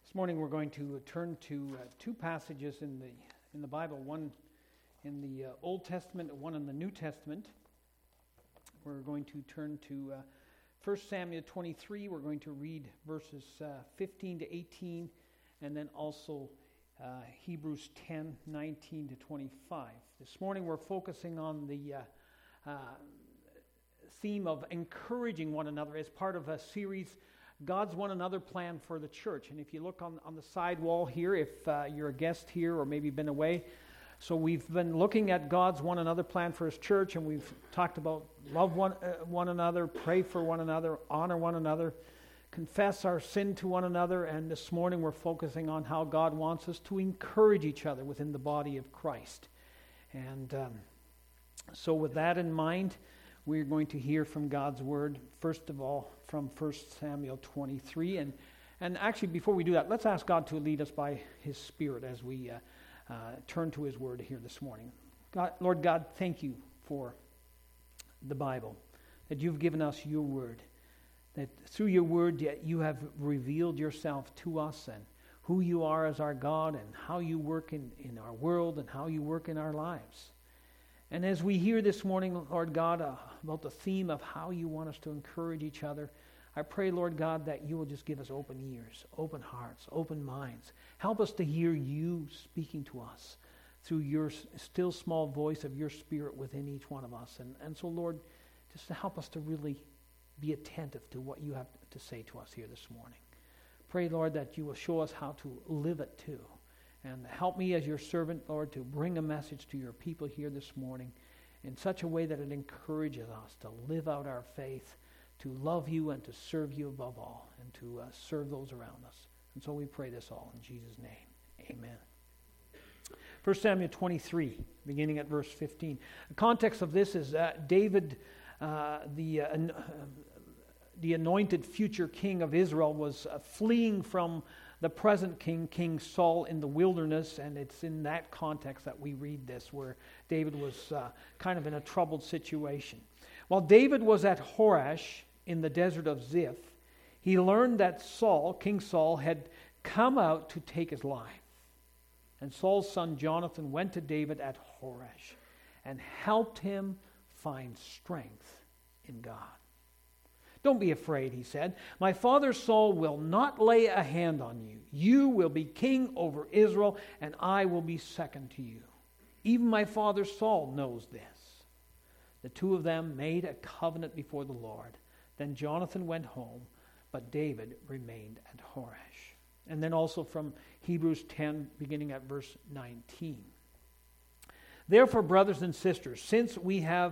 This morning we're going to turn to two passages in the Bible, one in the Old Testament and one in the New Testament. We're going to turn to 1 Samuel 23. We're going to read verses 15 to 18, and then also Hebrews 10, 19 to 25. This morning we're focusing on the theme of encouraging one another as part of a series, God's One Another Plan for the Church. And if you look on the side wall here, if you're a guest here or maybe been away, so we've been looking at God's One Another Plan for His church, and we've talked about love one another, pray for one another, honor one another, confess our sin to one another, and this morning we're focusing on how God wants us to encourage each other within the body of Christ. And so with that in mind, we're going to hear from God's Word, first of all, from 1 Samuel 23. And actually, before we do that, let's ask God to lead us by His Spirit as we turn to His Word here this morning. God, Lord God, thank you for the Bible, that you've given us your Word, that through your Word you have revealed yourself to us and who you are as our God and how you work in our world and how you work in our lives. And as we hear this morning, Lord God, about the theme of how you want us to encourage each other, I pray, Lord God, that you will just give us open ears, open hearts, open minds. Help us to hear you speaking to us through your still small voice of your Spirit within each one of us. And so, Lord, just to help us to really be attentive to what you have to say to us here this morning. Pray, Lord, that you will show us how to live it too. And help me as your servant, Lord, to bring a message to your people here this morning in such a way that it encourages us to live out our faith, to love you and to serve you above all, and to serve those around us. And so we pray this all in Jesus' name. Amen. 1 Samuel 23, beginning at verse 15. The context of this is David, the anointed future king of Israel, was fleeing from the present king, King Saul, in the wilderness, and it's in that context that we read this, where David was kind of in a troubled situation. While David was at Horesh in the desert of Ziph, he learned that King Saul, had come out to take his life. And Saul's son Jonathan went to David at Horesh and helped him find strength in God. "Don't be afraid," he said. "My father Saul will not lay a hand on you. You will be king over Israel, and I will be second to you. Even my father Saul knows this." The two of them made a covenant before the Lord. Then Jonathan went home, but David remained at Horesh. And then also from Hebrews 10, beginning at verse 19. "Therefore, brothers and sisters, since we have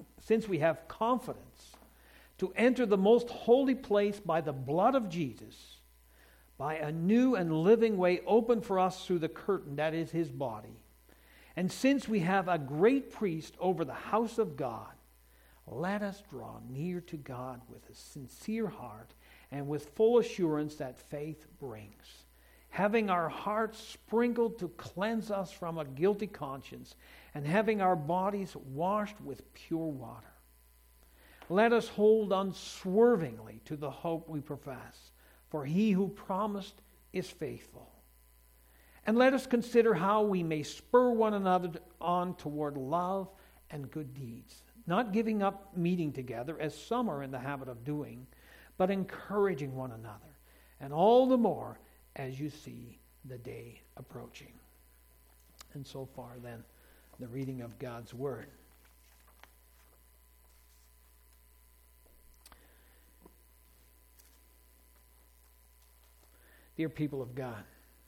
confidence to enter the most holy place by the blood of Jesus, by a new and living way open for us through the curtain, that is his body. And since we have a great priest over the house of God, let us draw near to God with a sincere heart and with full assurance that faith brings, having our hearts sprinkled to cleanse us from a guilty conscience, and having our bodies washed with pure water. Let us hold unswervingly to the hope we profess, for he who promised is faithful. And let us consider how we may spur one another on toward love and good deeds, not giving up meeting together, as some are in the habit of doing, but encouraging one another, and all the more as you see the day approaching." And so far, then, the reading of God's Word. Dear people of God,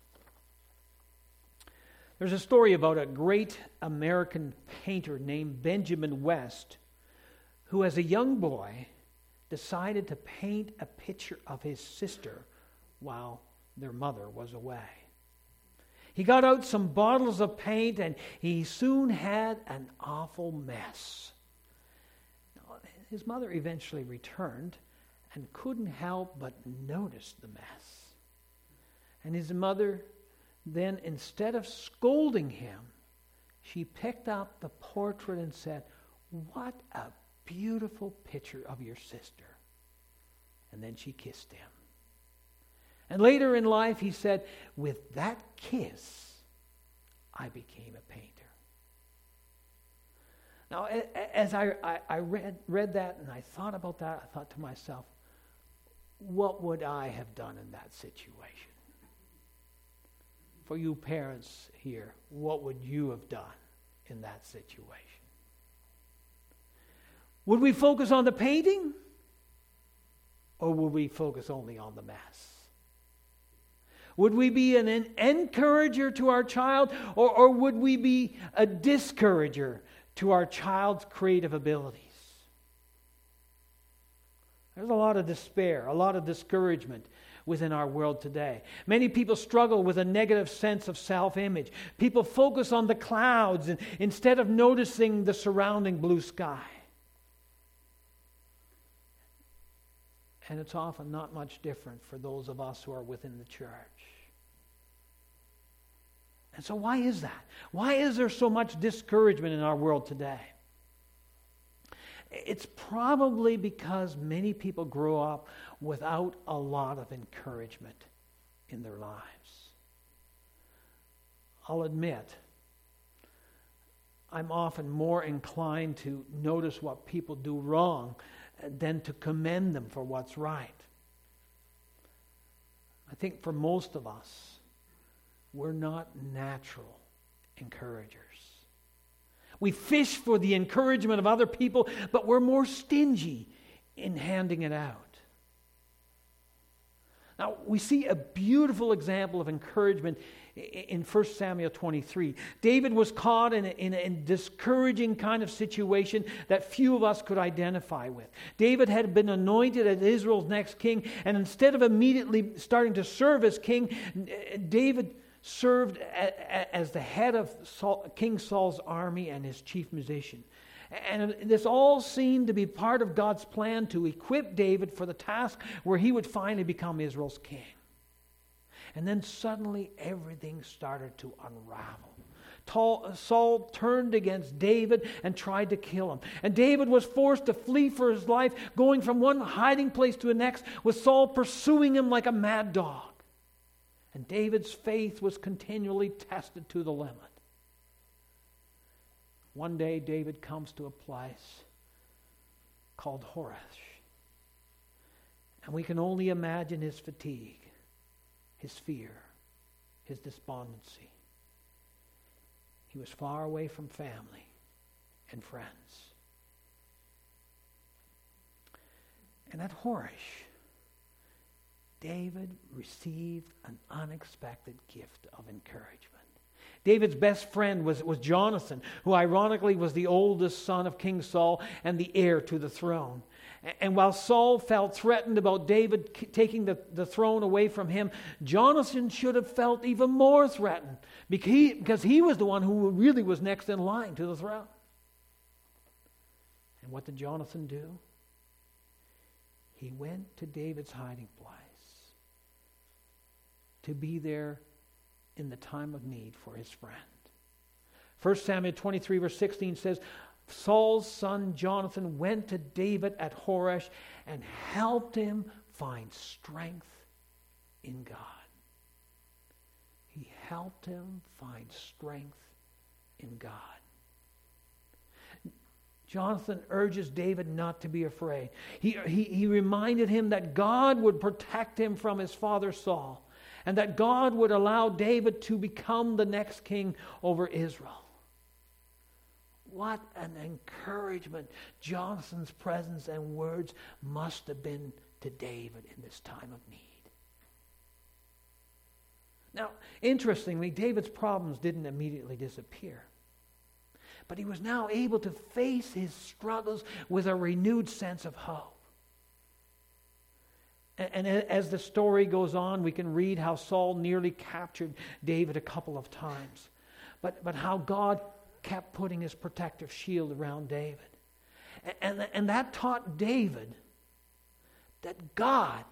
there's a story about a great American painter named Benjamin West, who as a young boy decided to paint a picture of his sister while their mother was away. He got out some bottles of paint and he soon had an awful mess. His mother eventually returned and couldn't help but notice the mess. And his mother then, instead of scolding him, she picked up the portrait and said, "What a beautiful picture of your sister." And then she kissed him. And later in life, he said, with that kiss, I became a painter. Now, as I read that and I thought about that, I thought to myself, what would I have done in that situation? For you parents here, what would you have done in that situation? Would we focus on the painting? Or would we focus only on the mess? Would we be an encourager to our child, or would we be a discourager to our child's creative abilities? There's a lot of despair, a lot of discouragement within our world today. Many people struggle with a negative sense of self-image. People focus on the clouds instead of noticing the surrounding blue sky. And it's often not much different for those of us who are within the church. And so why is that? Why is there so much discouragement in our world today? It's probably because many people grow up without a lot of encouragement in their lives. I'll admit, I'm often more inclined to notice what people do wrong than to commend them for what's right. I think for most of us, we're not natural encouragers. We fish for the encouragement of other people, but we're more stingy in handing it out. Now, we see a beautiful example of encouragement in 1 Samuel 23. David was caught in a discouraging kind of situation that few of us could identify with. David had been anointed as Israel's next king, and instead of immediately starting to serve as king, David served as the head of King Saul's army and his chief musician. And this all seemed to be part of God's plan to equip David for the task where he would finally become Israel's king. And then suddenly everything started to unravel. Saul turned against David and tried to kill him. And David was forced to flee for his life, going from one hiding place to the next, with Saul pursuing him like a mad dog. And David's faith was continually tested to the limit. One day, David comes to a place called Horesh. And we can only imagine his fatigue, his fear, his despondency. He was far away from family and friends. And at Horesh, David received an unexpected gift of encouragement. David's best friend was Jonathan, who ironically was the oldest son of King Saul and the heir to the throne. And while Saul felt threatened about David taking the throne away from him, Jonathan should have felt even more threatened because he was the one who really was next in line to the throne. And what did Jonathan do? He went to David's hiding place to be there in the time of need for his friend. 1 Samuel 23 verse 16 says, Saul's son Jonathan went to David at Horesh and helped him find strength in God. He helped him find strength in God. Jonathan urges David not to be afraid. He reminded him that God would protect him from his father Saul, and that God would allow David to become the next king over Israel. What an encouragement Jonathan's presence and words must have been to David in this time of need. Now, interestingly, David's problems didn't immediately disappear. But he was now able to face his struggles with a renewed sense of hope. And as the story goes on, we can read how Saul nearly captured David a couple of times. But how God kept putting his protective shield around David. And that taught David that God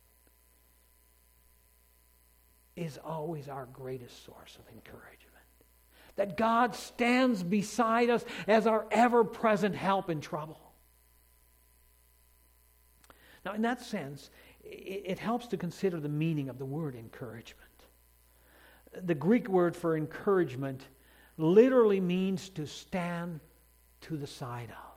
is always our greatest source of encouragement. That God stands beside us as our ever-present help in trouble. Now, in that sense, it helps to consider the meaning of the word encouragement. The Greek word for encouragement literally means to stand to the side of.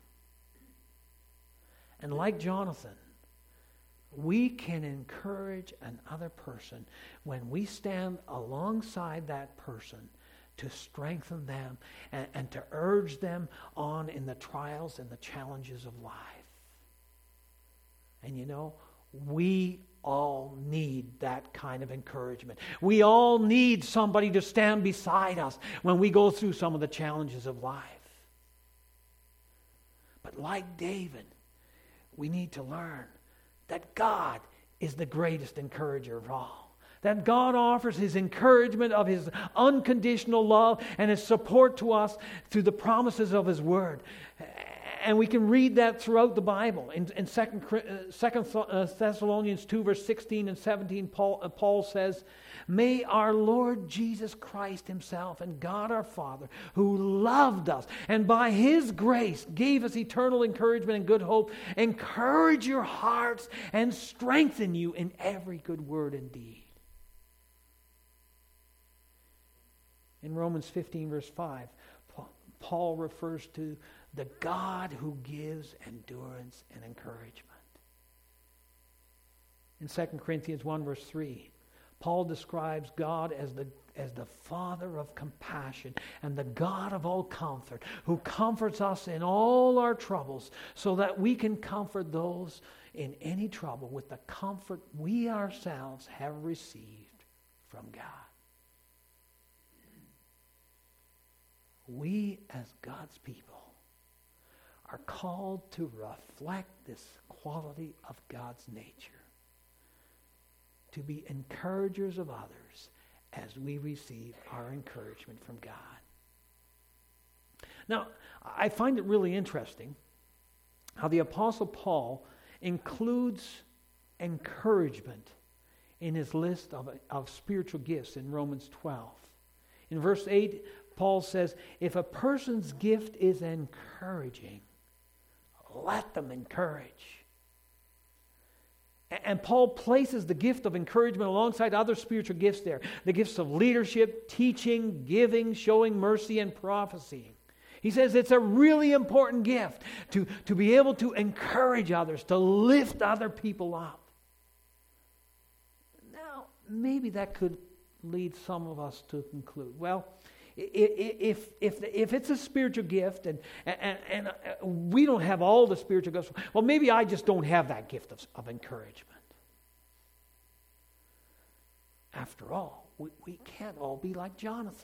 And like Jonathan, we can encourage another person when we stand alongside that person to strengthen them and to urge them on in the trials and the challenges of life. And you know, we all need that kind of encouragement. We all need somebody to stand beside us when we go through some of the challenges of life. But like David, we need to learn that God is the greatest encourager of all. That God offers His encouragement of His unconditional love and His support to us through the promises of His Word. And we can read that throughout the Bible. In 2 Thessalonians 2, verse 16 and 17, Paul says, "May our Lord Jesus Christ Himself and God our Father, who loved us and by His grace gave us eternal encouragement and good hope, encourage your hearts and strengthen you in every good word and deed." In Romans 15, verse 5, Paul refers to the God who gives endurance and encouragement. In 2 Corinthians 1, verse 3, Paul describes God as the Father of compassion and the God of all comfort, who comforts us in all our troubles so that we can comfort those in any trouble with the comfort we ourselves have received from God. We, as God's people, are called to reflect this quality of God's nature, to be encouragers of others as we receive our encouragement from God. Now, I find it really interesting how the Apostle Paul includes encouragement in his list of spiritual gifts in Romans 12. In verse 8, Paul says, if a person's gift is encouraging, let them encourage. And Paul places the gift of encouragement alongside other spiritual gifts there. The gifts of leadership, teaching, giving, showing mercy, and prophesying. He says it's a really important gift to be able to encourage others, to lift other people up. Now, maybe that could lead some of us to conclude, well, if it's a spiritual gift and we don't have all the spiritual gifts, well, maybe I just don't have that gift of encouragement. After all, we can't all be like Jonathan.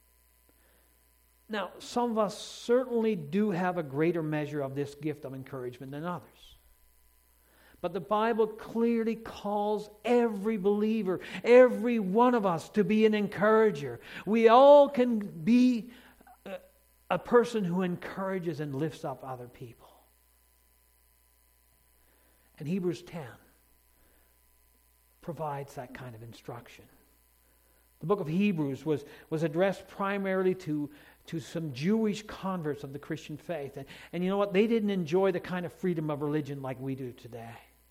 Now, some of us certainly do have a greater measure of this gift of encouragement than others. But the Bible clearly calls every believer, every one of us, to be an encourager. We all can be a person who encourages and lifts up other people. And Hebrews 10 provides that kind of instruction. The book of Hebrews was addressed primarily to some Jewish converts of the Christian faith. And you know what? They didn't enjoy the kind of freedom of religion like we do today.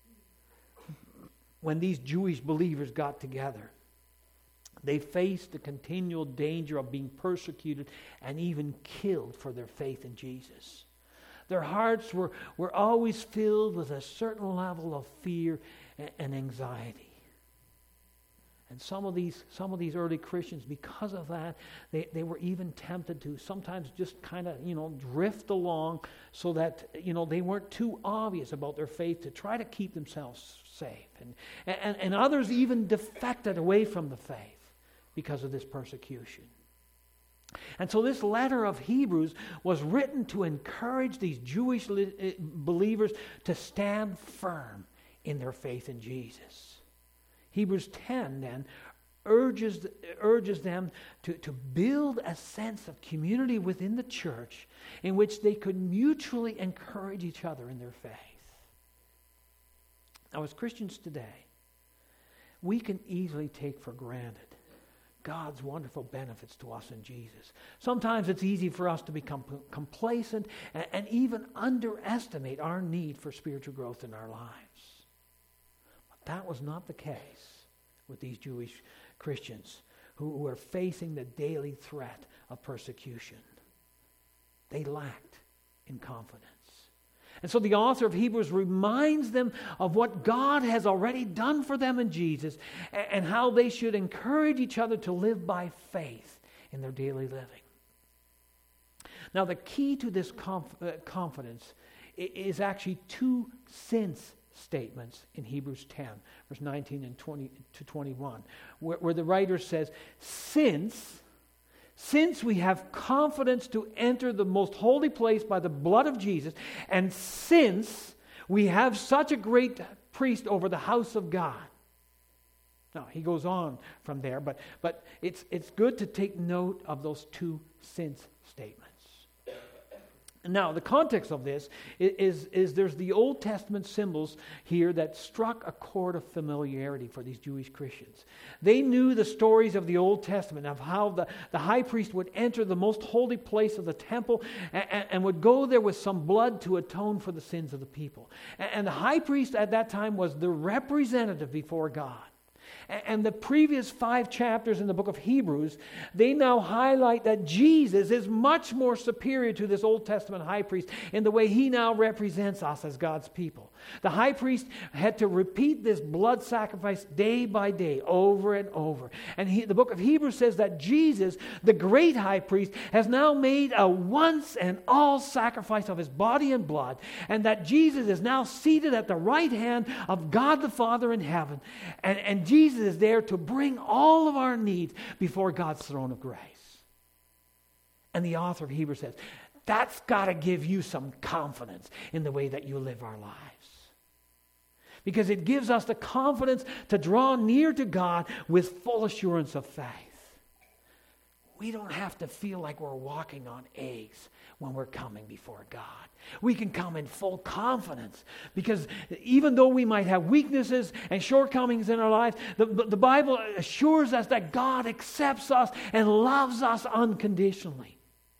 When these Jewish believers got together, they faced the continual danger of being persecuted and even killed for their faith in Jesus. Their hearts were always filled with a certain level of fear and anxiety. And some of these early Christians, because of that, they were even tempted to sometimes just kind of, drift along so that, they weren't too obvious about their faith to try to keep themselves safe. And others even defected away from the faith because of this persecution. And so this letter of Hebrews was written to encourage these Jewish believers to stand firm in their faith in Jesus. Hebrews 10 then urges them to build a sense of community within the church in which they could mutually encourage each other in their faith. Now, as Christians today, we can easily take for granted God's wonderful benefits to us in Jesus. Sometimes it's easy for us to become complacent and even underestimate our need for spiritual growth in our lives. That was not the case with these Jewish Christians who were facing the daily threat of persecution. They lacked in confidence. And so the author of Hebrews reminds them of what God has already done for them in Jesus and how they should encourage each other to live by faith in their daily living. Now, the key to this confidence is actually two since statements in Hebrews 10, verse 19 and 20 to 21, where the writer says, Since we have confidence to enter the most holy place by the blood of Jesus, and since we have such a great priest over the house of God. Now, he goes on from there, but it's good to take note of those two since statements. Now, the context of this is there's the Old Testament symbols here that struck a chord of familiarity for these Jewish Christians. They knew the stories of the Old Testament of how the high priest would enter the most holy place of the temple and would go there with some blood to atone for the sins of the people. And the high priest at that time was the representative before God. And the previous 5 chapters in the book of Hebrews, they now highlight that Jesus is much more superior to this Old Testament high priest in the way he now represents us as God's people. The high priest had to repeat this blood sacrifice day by day, over and over. And the book of Hebrews says that Jesus, the great high priest, has now made a once and all sacrifice of his body and blood, and that Jesus is now seated at the right hand of God the Father in heaven. And Jesus is there to bring all of our needs before God's throne of grace. And the author of Hebrews says, that's got to give you some confidence in the way that you live our lives. Because it gives us the confidence to draw near to God with full assurance of faith. We don't have to feel like we're walking on eggs when we're coming before God. We can come in full confidence because even though we might have weaknesses and shortcomings in our lives, the Bible assures us that God accepts us and loves us unconditionally.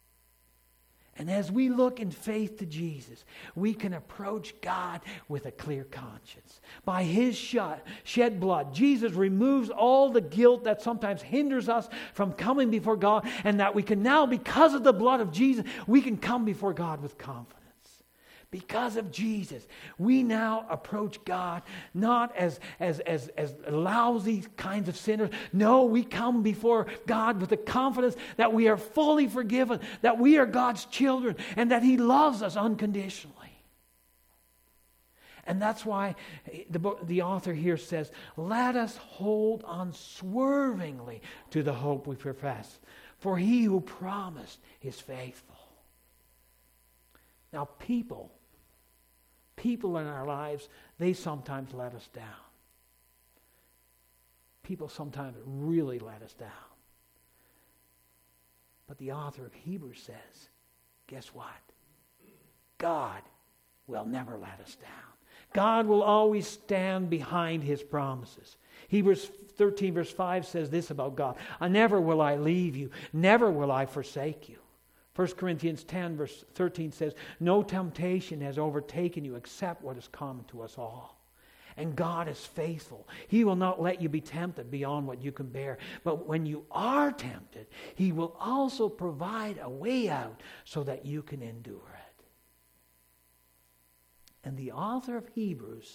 And as we look in faith to Jesus, we can approach God with a clear conscience. By his shed blood, Jesus removes all the guilt that sometimes hinders us from coming before God, and that we can now, because of the blood of Jesus, we can come before God with confidence. Because of Jesus, we now approach God not as lousy kinds of sinners. No, we come before God with the confidence that we are fully forgiven, that we are God's children, and that he loves us unconditionally. And that's why the author here says, let us hold unswervingly to the hope we profess, for he who promised is faithful. Now, people in our lives, they sometimes let us down. People sometimes really let us down. But the author of Hebrews says, guess what? God will never let us down. God will always stand behind his promises. Hebrews 13 verse 5 says this about God: never will I leave you, never will I forsake you. 1 Corinthians 10 verse 13 says, no temptation has overtaken you except what is common to us all. And God is faithful. He will not let you be tempted beyond what you can bear. But when you are tempted, he will also provide a way out so that you can endure it. And the author of Hebrews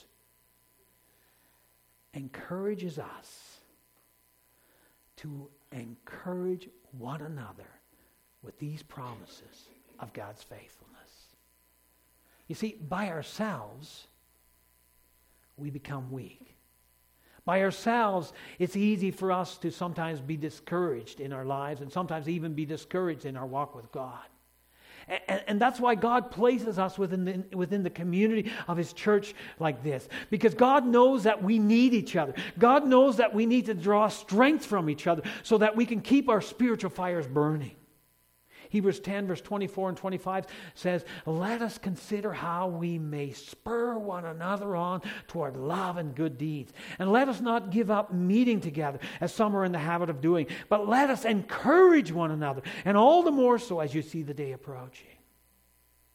encourages us to encourage one another with these promises of God's faithfulness. You see, by ourselves, we become weak. By ourselves, it's easy for us to sometimes be discouraged in our lives and sometimes even be discouraged in our walk with God. And that's why God places us within the community of his church like this. Because God knows that we need each other. God knows that we need to draw strength from each other so that we can keep our spiritual fires burning. Hebrews 10 verse 24 and 25 says, let us consider how we may spur one another on toward love and good deeds. And let us not give up meeting together as some are in the habit of doing, but let us encourage one another, and all the more so as you see the day approaching.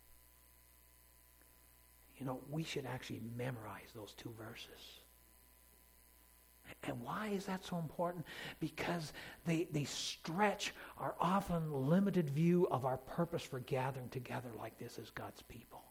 You know, we should actually memorize those two verses. And why is that so important? Because they stretch our often limited view of our purpose for gathering together like this as God's people.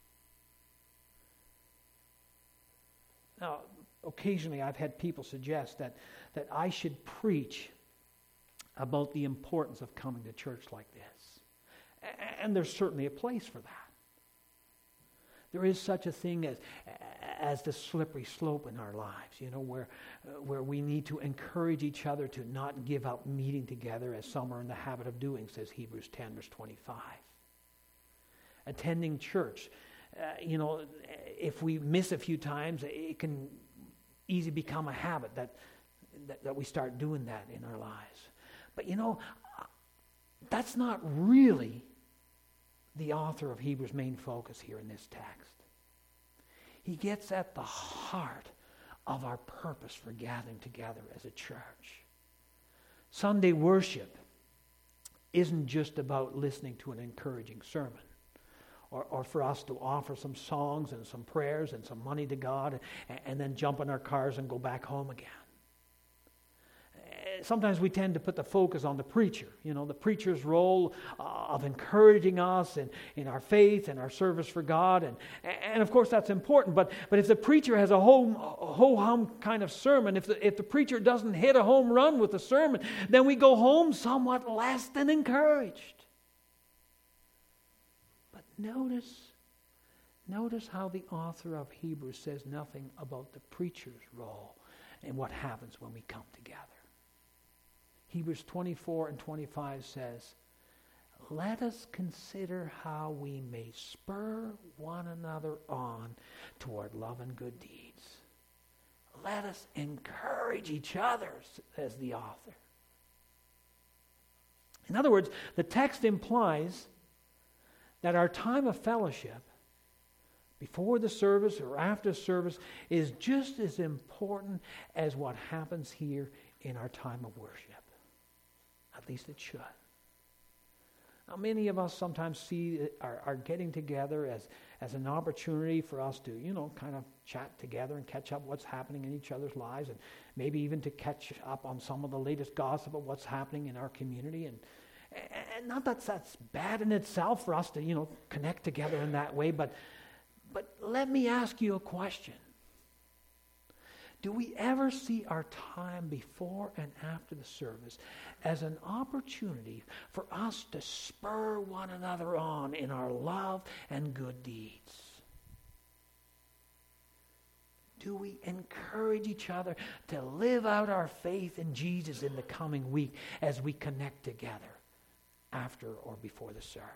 Now, occasionally I've had people suggest that I should preach about the importance of coming to church like this. And there's certainly a place for that. There is such a thing as the slippery slope in our lives, where we need to encourage each other to not give up meeting together as some are in the habit of doing, says Hebrews 10, verse 25. Attending church, if we miss a few times, it can easily become a habit that we start doing that in our lives. But that's not really the author of Hebrews' main focus here in this text. He gets at the heart of our purpose for gathering together as a church. Sunday worship isn't just about listening to an encouraging sermon or for us to offer some songs and some prayers and some money to God and then jump in our cars and go back home again. Sometimes we tend to put the focus on the preacher, the preacher's role of encouraging us in our faith and our service for God. And of course that's important, but if the preacher has a ho-hum kind of sermon, if the preacher doesn't hit a home run with the sermon, then we go home somewhat less than encouraged. But notice how the author of Hebrews says nothing about the preacher's role and what happens when we come together. Hebrews 24 and 25 says, "Let us consider how we may spur one another on toward love and good deeds." Let us encourage each other, says the author. In other words, the text implies that our time of fellowship before the service or after service is just as important as what happens here in our time of worship. At least it should. Now, many of us sometimes see our getting together as an opportunity for us to, kind of chat together and catch up what's happening in each other's lives, and maybe even to catch up on some of the latest gossip of what's happening in our community. And not that that's bad in itself for us to, connect together in that way, but let me ask you a question. Do we ever see our time before and after the service as an opportunity for us to spur one another on in our love and good deeds? Do we encourage each other to live out our faith in Jesus in the coming week as we connect together after or before the service?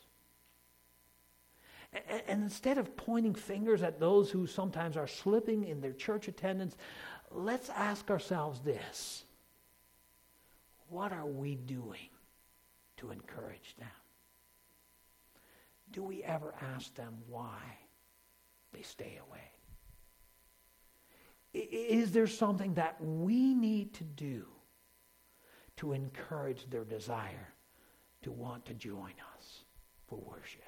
And instead of pointing fingers at those who sometimes are slipping in their church attendance, let's ask ourselves this: what are we doing to encourage them? Do we ever ask them why they stay away? Is there something that we need to do to encourage their desire to want to join us for worship?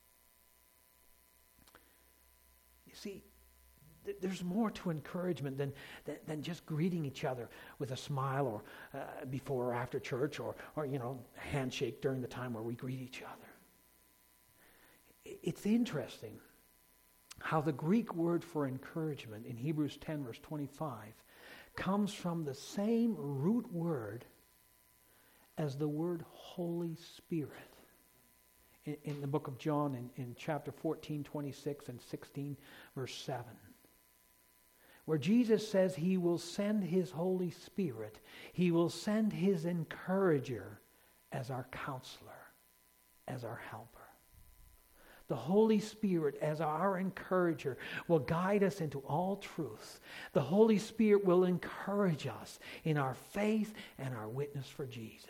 You see, there's more to encouragement than just greeting each other with a smile or before or after church or handshake during the time where we greet each other. It's interesting how the Greek word for encouragement in Hebrews 10 verse 25 comes from the same root word as the word Holy Spirit. In the book of John, in chapter 14, 26 and 16, verse 7, where Jesus says he will send his Holy Spirit, he will send his encourager as our counselor, as our helper. The Holy Spirit, as our encourager, will guide us into all truth. The Holy Spirit will encourage us in our faith and our witness for Jesus.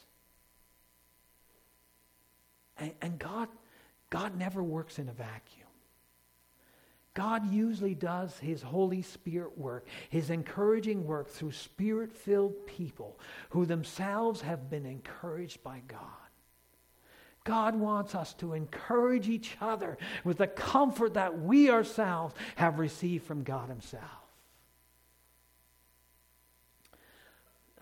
And God never works in a vacuum. God usually does his Holy Spirit work, his encouraging work through Spirit-filled people who themselves have been encouraged by God. God wants us to encourage each other with the comfort that we ourselves have received from God himself.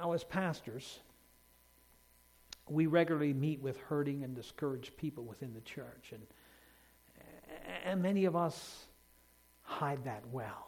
Now, as pastors, we regularly meet with hurting and discouraged people within the church, and many of us hide that well.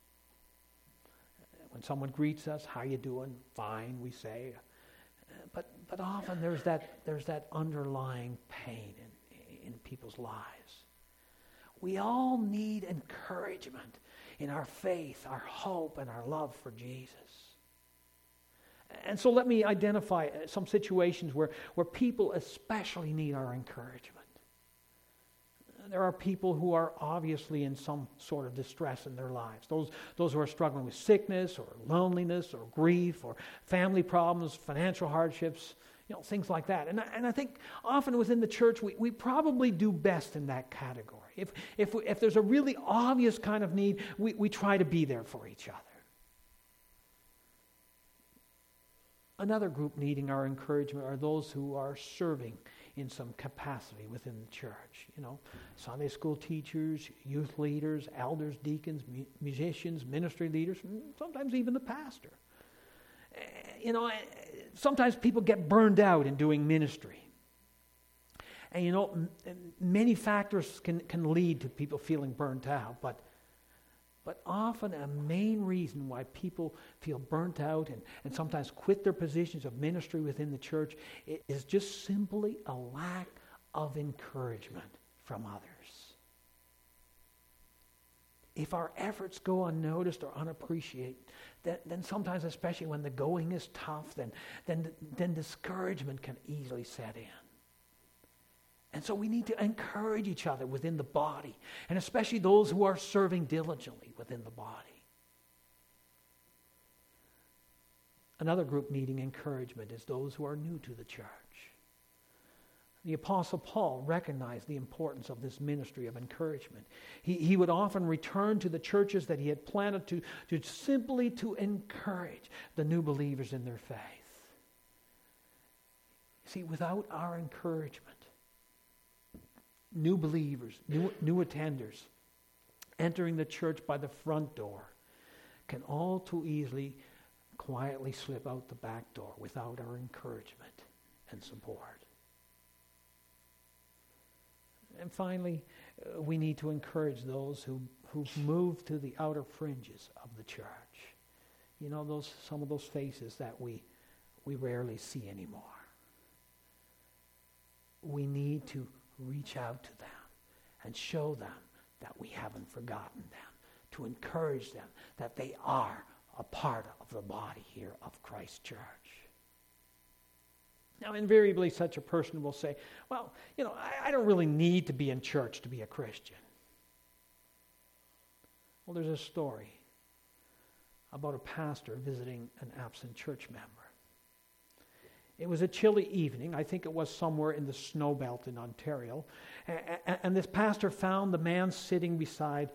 When someone greets us, "How you doing?" "Fine," we say. But often there's that underlying pain in people's lives. We all need encouragement in our faith, our hope, and our love for Jesus. And so let me identify some situations where people especially need our encouragement. There are people who are obviously in some sort of distress in their lives. Those who are struggling with sickness or loneliness or grief or family problems, financial hardships, things like that. And I think often within the church we probably do best in that category. If there's a really obvious kind of need, we try to be there for each other. Another group needing our encouragement are those who are serving in some capacity within the church. Sunday school teachers, youth leaders, elders, deacons, musicians, ministry leaders, sometimes even the pastor. Sometimes people get burned out in doing ministry. And many factors can lead to people feeling burnt out, but often a main reason why people feel burnt out and sometimes quit their positions of ministry within the church is just simply a lack of encouragement from others. If our efforts go unnoticed or unappreciated, then sometimes, especially when the going is tough, then discouragement can easily set in. And so we need to encourage each other within the body, and especially those who are serving diligently within the body. Another group needing encouragement is those who are new to the church. The Apostle Paul recognized the importance of this ministry of encouragement. He would often return to the churches that he had planted to simply to encourage the new believers in their faith. See, without our encouragement, new believers, new attenders, entering the church by the front door can all too easily quietly slip out the back door without our encouragement and support. And finally, we need to encourage those who've moved to the outer fringes of the church. Some of those faces that we rarely see anymore. We need to reach out to them and show them that we haven't forgotten them, to encourage them that they are a part of the body here of Christ's church. Now, invariably, such a person will say, "Well, I don't really need to be in church to be a Christian." Well, there's a story about a pastor visiting an absent church member. It was a chilly evening. I think it was somewhere in the snow belt in Ontario. And this pastor found the man sitting beside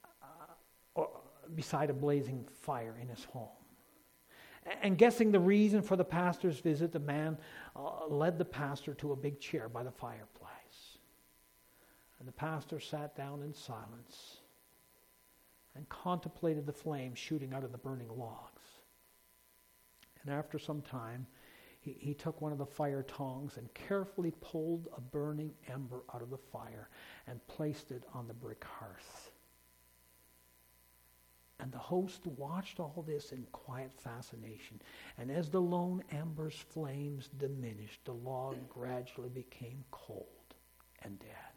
a blazing fire in his home. And guessing the reason for the pastor's visit, the man led the pastor to a big chair by the fireplace. And the pastor sat down in silence and contemplated the flames shooting out of the burning logs. And after some time, he took one of the fire tongs and carefully pulled a burning ember out of the fire and placed it on the brick hearth. And the host watched all this in quiet fascination. And as the lone ember's flames diminished, the log gradually became cold and dead.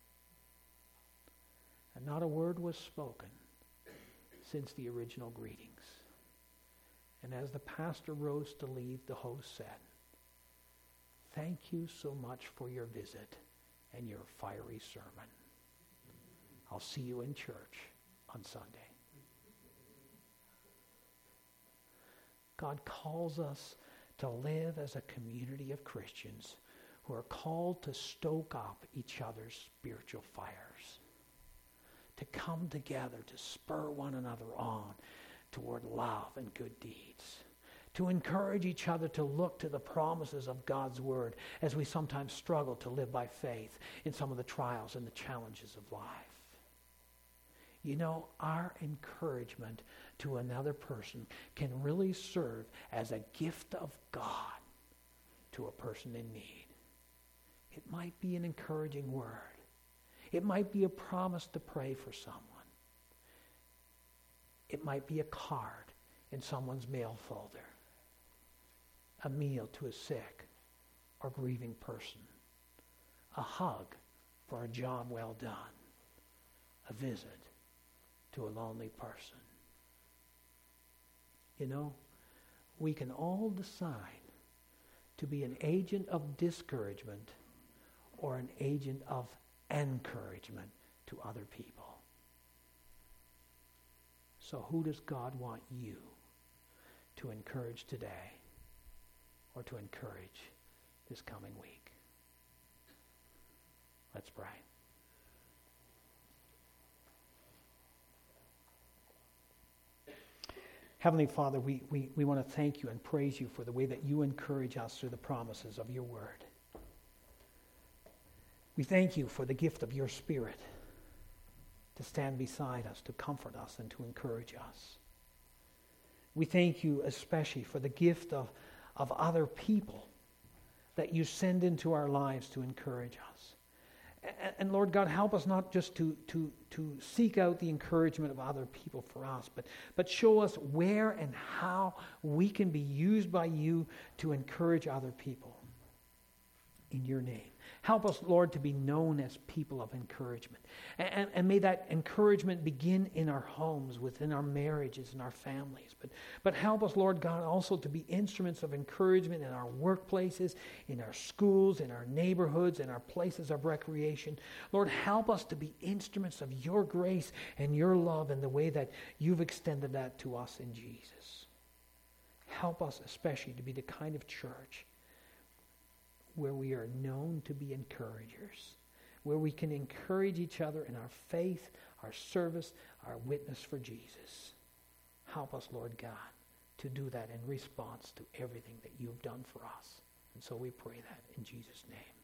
And not a word was spoken since the original greetings. And as the pastor rose to leave, the host said, "Thank you so much for your visit and your fiery sermon. I'll see you in church on Sunday." God calls us to live as a community of Christians who are called to stoke up each other's spiritual fires, to come together to spur one another on toward love and good deeds, to encourage each other to look to the promises of God's word as we sometimes struggle to live by faith in some of the trials and the challenges of life. You know, our encouragement to another person can really serve as a gift of God to a person in need. It might be an encouraging word. It might be a promise to pray for someone. It might be a card in someone's mail folder, a meal to a sick or grieving person, a hug for a job well done, a visit to a lonely person. You know, we can all decide to be an agent of discouragement or an agent of encouragement to other people. So who does God want you to encourage today or to encourage this coming week? Let's pray. Heavenly Father, we want to thank you and praise you for the way that you encourage us through the promises of your word. We thank you for the gift of your Spirit to stand beside us, to comfort us, and to encourage us. We thank you especially for the gift of other people that you send into our lives to encourage us. And Lord God, help us not just to seek out the encouragement of other people for us, but show us where and how we can be used by you to encourage other people in your name. Help us, Lord, to be known as people of encouragement. And may that encouragement begin in our homes, within our marriages and our families. But help us, Lord God, also to be instruments of encouragement in our workplaces, in our schools, in our neighborhoods, in our places of recreation. Lord, help us to be instruments of your grace and your love in the way that you've extended that to us in Jesus. Help us especially to be the kind of church where we are known to be encouragers, where we can encourage each other in our faith, our service, our witness for Jesus. Help us, Lord God, to do that in response to everything that you have done for us. And so we pray that in Jesus' name.